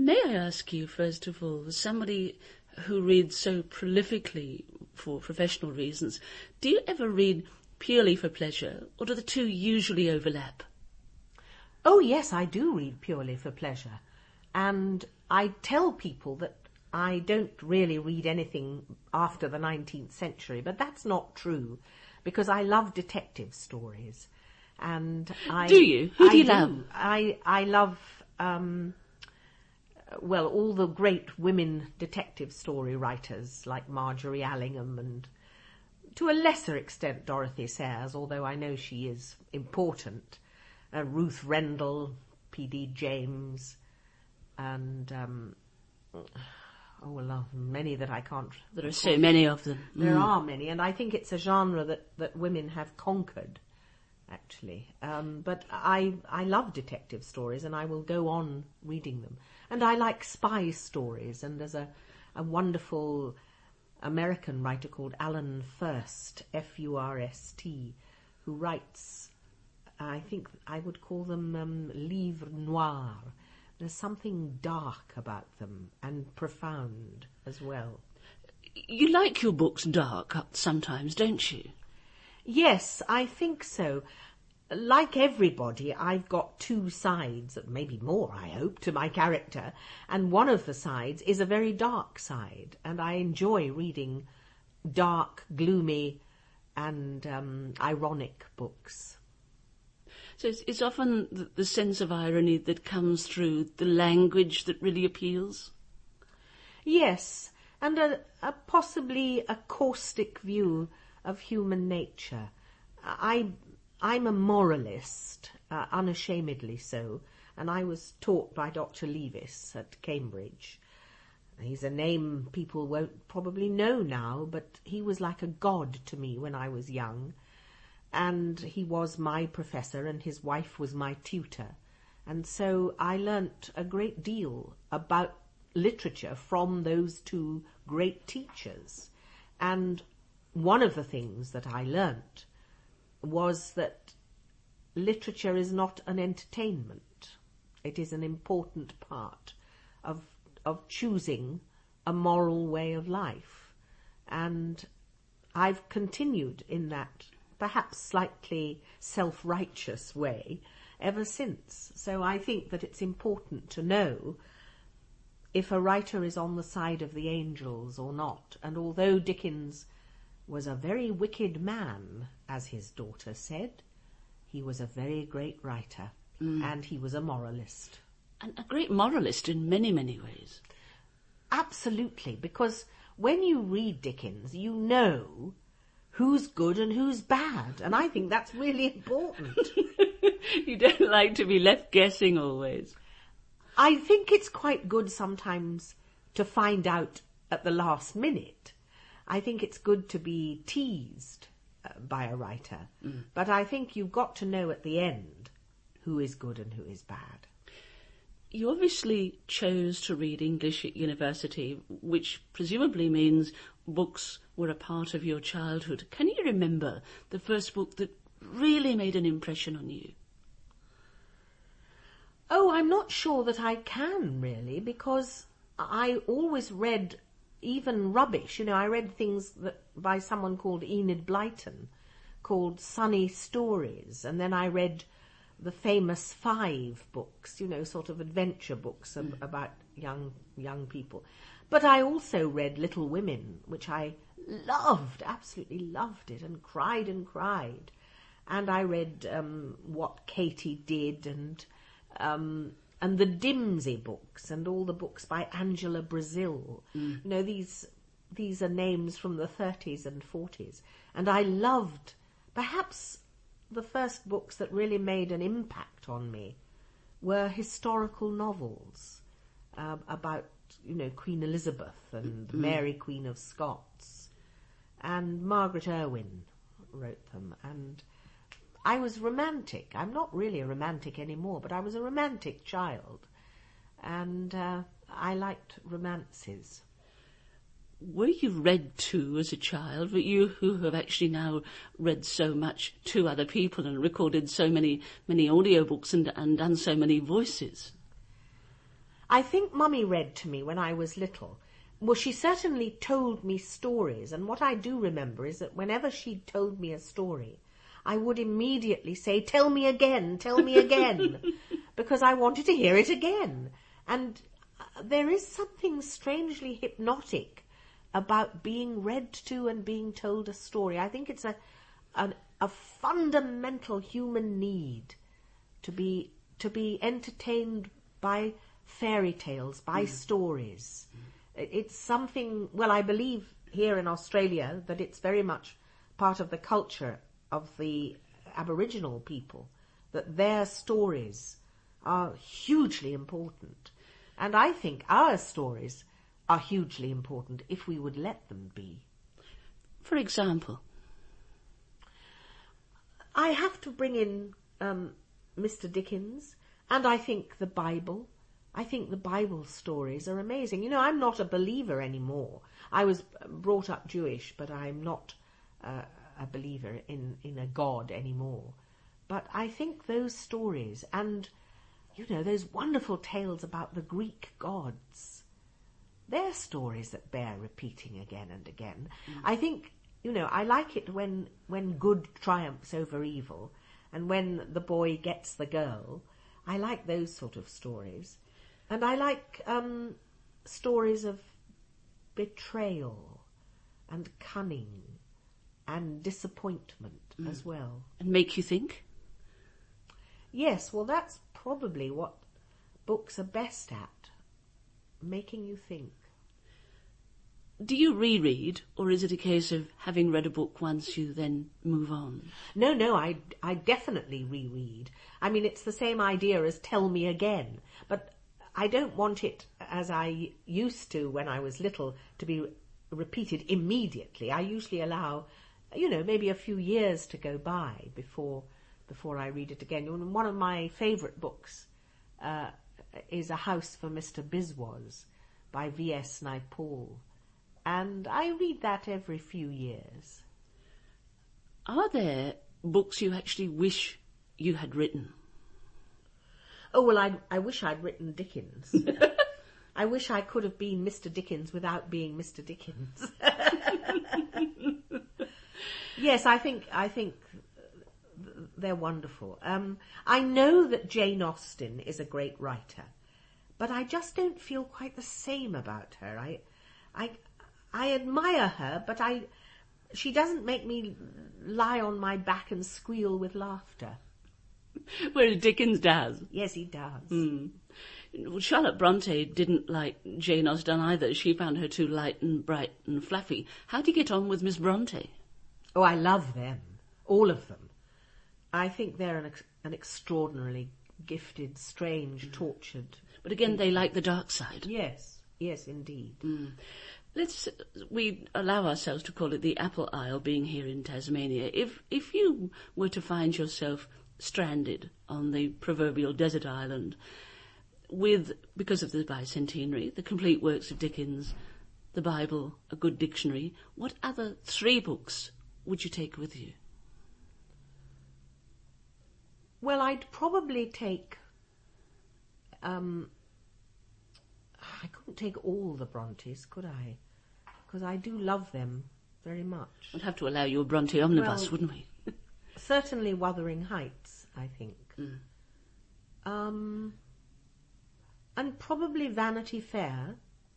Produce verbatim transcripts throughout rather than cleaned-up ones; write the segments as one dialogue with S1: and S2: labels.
S1: May I ask you, first of all, as somebody who reads so prolifically for professional reasons, do you ever read purely for pleasure, or do the two usually overlap?
S2: Oh, yes, I do read purely for pleasure. And I tell people that I don't really read anything after the nineteenth century, but that's not true, because I love detective stories. And I
S1: Do you? Who do
S2: I
S1: you
S2: do.
S1: love?
S2: I, I love, um, well, all the great women detective story writers like Marjorie Allingham and, to a lesser extent, Dorothy Sayers, although I know she is important, uh, Ruth Rendell, P D James, and um, oh, well, many that I can't...
S1: There are so many of them.
S2: There
S1: Mm.
S2: are many, and I think it's a genre that, that women have conquered, actually. Um, but I I love detective stories, and I will go on reading them. And I like spy stories, and there's a, a wonderful American writer called Alan Furst, F U R S T, who writes, I think I would call them um, livres noirs. There's something dark about them and profound as well.
S1: You like your books dark sometimes, don't you?
S2: Yes, I think so. Like everybody, I've got two sides, maybe more, I hope, to my character. And one of the sides is a very dark side. And I enjoy reading dark, gloomy and um, ironic books.
S1: So it's, it's often the, the sense of irony that comes through the language that really appeals?
S2: Yes, and a, a possibly a caustic view of human nature. I, I'm a moralist, uh, unashamedly so, and I was taught by Doctor Leavis at Cambridge. He's a name people won't probably know now, but he was like a god to me when I was young. And he was my professor, and his wife was my tutor. And so I learnt a great deal about literature from those two great teachers. And one of the things that I learnt was that literature is not an entertainment. It is an important part of of choosing a moral way of life. And I've continued in that perhaps slightly self-righteous way ever since. So I think that it's important to know if a writer is on the side of the angels or not. And although Dickens was a very wicked man, as his daughter said, he was a very great writer, mm. and he was a moralist.
S1: And a great moralist in many, many ways.
S2: Absolutely, because when you read Dickens, you know who's good and who's bad, and I think that's really important.
S1: You don't like to be left guessing always.
S2: I think it's quite good sometimes to find out at the last minute. I think it's good to be teased uh, by a writer, mm. but I think you've got to know at the end who is good and who is bad.
S1: You obviously chose to read English at university, which presumably means books were a part of your childhood. Can you remember the first book that really made an impression on you?
S2: Oh, I'm not sure that I can, really, because I always read even rubbish. You know, I read things that by someone called Enid Blyton, called Sunny Stories, and then I read the famous Five books, you know, sort of adventure books mm. about young young people. But I also read Little Women, which I loved, absolutely loved it, and cried and cried. And I read um, What Katie Did, and um, and the Dimsey books, and all the books by Angela Brazil. Mm. You know, these these are names from the thirties and forties. And I loved, perhaps the first books that really made an impact on me were historical novels uh, about, you know, Queen Elizabeth and mm. Mary Queen of Scots. And Margaret Irwin wrote them. And I was romantic. I'm not really a romantic anymore, but I was a romantic child. And uh, I liked romances.
S1: Were you read to as a child? Were you who have actually now read so much to other people and recorded so many many audiobooks and, and done so many voices?
S2: I think Mummy read to me when I was little. Well, she certainly told me stories, and what I do remember is that whenever she told me a story, I would immediately say, tell me again, tell me again, because I wanted to hear it again. And there is something strangely hypnotic about being read to and being told a story. I think it's a, a, a fundamental human need to be, to be entertained by fairy tales, by mm. stories. Mm. It's something, well, I believe here in Australia that it's very much part of the culture of the Aboriginal people, that their stories are hugely important. And I think our stories are hugely important if we would let them be.
S1: For example?
S2: I have to bring in um, Mister Dickens, and I think the Bible. I think the Bible stories are amazing. You know, I'm not a believer anymore. I was brought up Jewish, but I'm not uh, a believer in, in a God anymore. But I think those stories and, you know, those wonderful tales about the Greek gods, they're stories that bear repeating again and again. Mm. I think, you know, I like it when, when good triumphs over evil and when the boy gets the girl. I like those sort of stories. And I like um, stories of betrayal and cunning and disappointment mm. as well.
S1: And make you think?
S2: Yes, well, that's probably what books are best at, making you think.
S1: Do you reread, or is it a case of having read a book once you then move on?
S2: No, no, I, I definitely reread. I mean, it's the same idea as tell me again, but I don't want it, as I used to when I was little, to be repeated immediately. I usually allow, you know, maybe a few years to go by before before I read it again. One of my favourite books uh, is A House for Mister Biswas by V S Naipaul, and I read that every few years.
S1: Are there books you actually wish you had written?
S2: Oh, well, I, I wish I'd written Dickens. I wish I could have been Mister Dickens without being Mister Dickens. Yes, I think I think they're wonderful. Um, I know that Jane Austen is a great writer, but I just don't feel quite the same about her. I, I, I admire her, but I, she doesn't make me lie on my back and squeal with laughter.
S1: Whereas Dickens does.
S2: Yes, he does.
S1: Mm. Well, Charlotte Bronte didn't like Jane Austen either. She found her too light and bright and fluffy. How do you get on with Miss Bronte?
S2: Oh, I love them. All of them. I think they're an, ex- an extraordinarily gifted, strange, mm. tortured...
S1: But again,
S2: people.
S1: They like the dark side.
S2: Yes, yes, indeed.
S1: Mm. Let's, we allow ourselves to call it the Apple Isle, being here in Tasmania. If, if you were to find yourself stranded on the proverbial desert island with, because of the bicentenary, the complete works of Dickens, the Bible, a good dictionary, what other three books would you take with you?
S2: Well, I'd probably take... Um, I couldn't take all the Brontes, could I? Because I do love them very much.
S1: We'd have to allow you a Bronte omnibus,
S2: well,
S1: wouldn't we?
S2: Certainly Wuthering Heights, I think.
S1: Mm.
S2: Um, and probably Vanity Fair,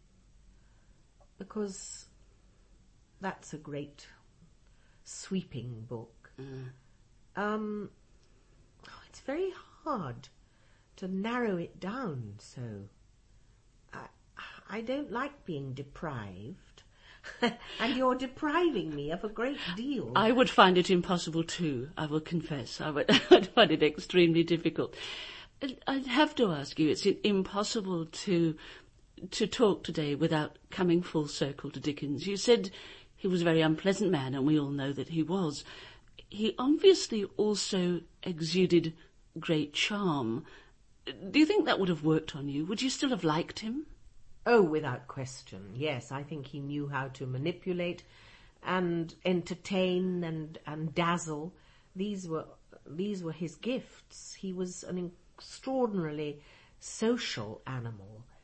S2: because that's a great sweeping book.
S1: Mm.
S2: Um, oh, it's very hard to narrow it down, so I, I don't like being deprived. And you're depriving me of a great deal.
S1: I would find it impossible too, I will confess. I would I'd find it extremely difficult. I'd have to ask you, it's impossible to to talk today without coming full circle to Dickens. You said he was a very unpleasant man, and we all know that he was. He obviously also exuded great charm. Do you think that would have worked on you? Would you still have liked him?
S2: Oh, without question, yes. I think he knew how to manipulate and entertain and, and dazzle. These were these were his gifts. He was an extraordinarily social animal.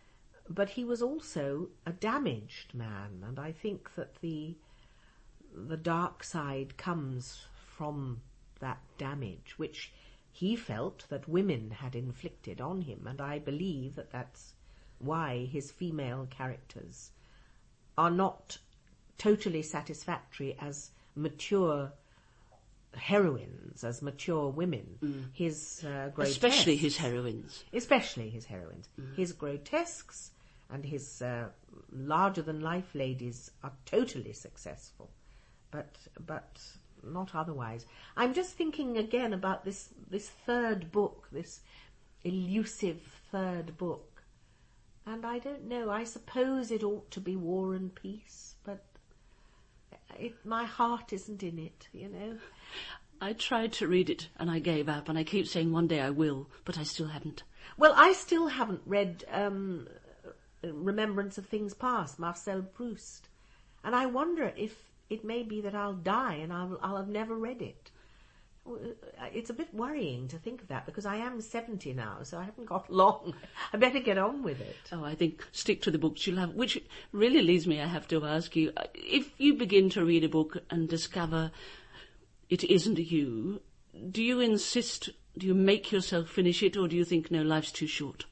S2: but he was also a damaged man, and I think that the the dark side comes from that damage, which he felt that women had inflicted on him, and I believe that that's why his female characters are not totally satisfactory as mature heroines, as mature women. Mm. His uh, grotesques,
S1: especially his heroines,
S2: especially his heroines, mm. his grotesques and his uh, larger-than-life ladies are totally successful, but but not otherwise. I'm just thinking again about this this third book, this elusive third book, and I don't know. I suppose it ought to be War and Peace, but it, my heart isn't in it, you know.
S1: I tried to read it and I gave up, and I keep saying one day I will, but I still haven't.
S2: Well, I still haven't read um, Remembrance of Things Past, Marcel Proust, and I wonder if it may be that I'll die and I'll, I'll have never read it. It's a bit worrying to think of that, because I am seventy now, so I haven't got long. I better get on with it.
S1: Oh, I think stick to the books you love, which really leads me, I have to ask you, if you begin to read a book and discover it isn't you, do you insist, do you make yourself finish it, or do you think, no, life's too short?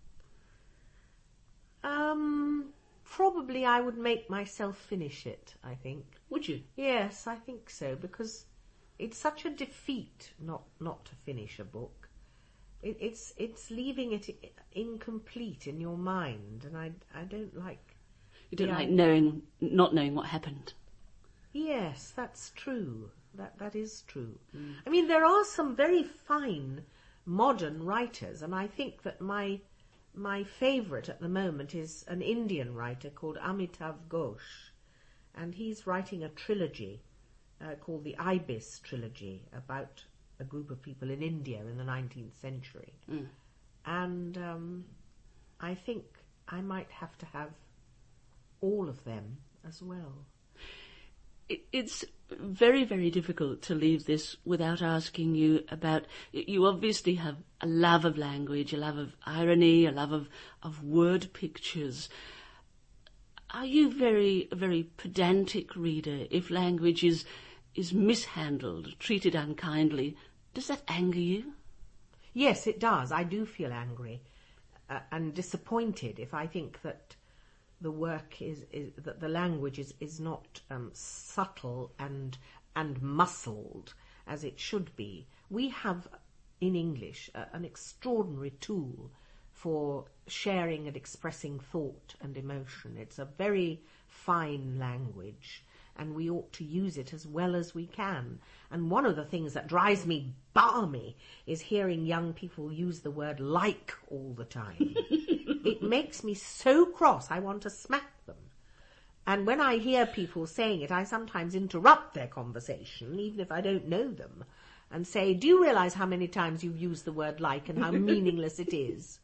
S2: Um, probably I would make myself finish it, I think.
S1: Would you?
S2: Yes, I think so, because it's such a defeat not not to finish a book. It, it's it's leaving it incomplete in your mind, and I I don't like.
S1: You don't like knowing, not knowing what happened.
S2: Yes, that's true. That that is true. Mm. I mean, there are some very fine modern writers, and I think that my my favourite at the moment is an Indian writer called Amitav Ghosh, and he's writing a trilogy uh, called the Ibis Trilogy about a group of people in India in the nineteenth century. Mm. And um, I think I might have to have all of them as well.
S1: It's very, very difficult to leave this without asking you about, you obviously have a love of language, a love of irony, a love of, of word pictures. Are you very, a very pedantic reader? If language is, is mishandled, treated unkindly, does that anger you?
S2: Yes, it does. I do feel angry uh, and disappointed if I think that the work is, is that the language is, is not um, subtle and and muscled as it should be. We have in English uh, an extraordinary tool for sharing and expressing thought and emotion. It's a very fine language, and we ought to use it as well as we can. And one of the things that drives me balmy is hearing young people use the word like all the time. It makes me so cross, I want to smack them. And when I hear people saying it, I sometimes interrupt their conversation, even if I don't know them, and say, do you realise how many times you've used the word like and how meaningless it is?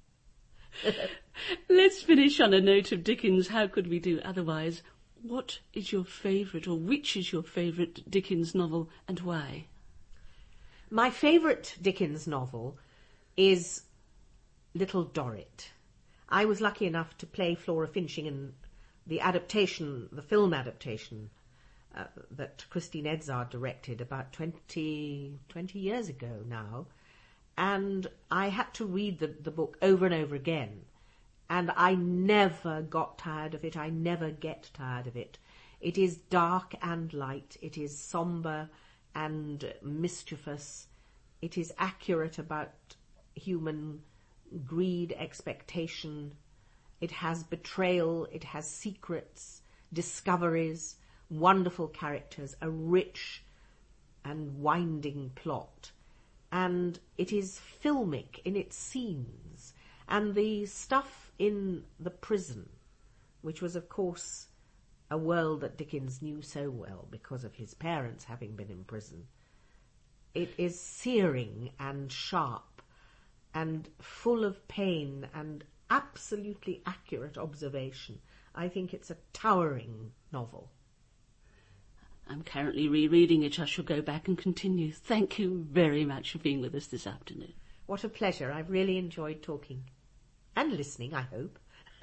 S1: Let's finish on a note of Dickens. How could we do otherwise? What is your favourite, or which is your favourite Dickens novel, and why?
S2: My favourite Dickens novel is Little Dorrit. I was lucky enough to play Flora Finching in the adaptation, the film adaptation uh, that Christine Edzard directed about twenty, twenty years ago now. And I had to read the, the book over and over again. And I never got tired of it. I never get tired of it. It is dark and light. It is sombre and mischievous. It is accurate about human greed, expectation. It has betrayal. It has secrets, discoveries, wonderful characters, a rich and winding plot. And it is filmic in its scenes. And the stuff in the prison, which was, of course, a world that Dickens knew so well because of his parents having been in prison, it is searing and sharp and full of pain and absolutely accurate observation. I think it's a towering novel.
S1: I'm currently rereading it. I shall go back and continue. Thank you very much for being with us this afternoon.
S2: What a pleasure. I've really enjoyed talking. And listening, I hope.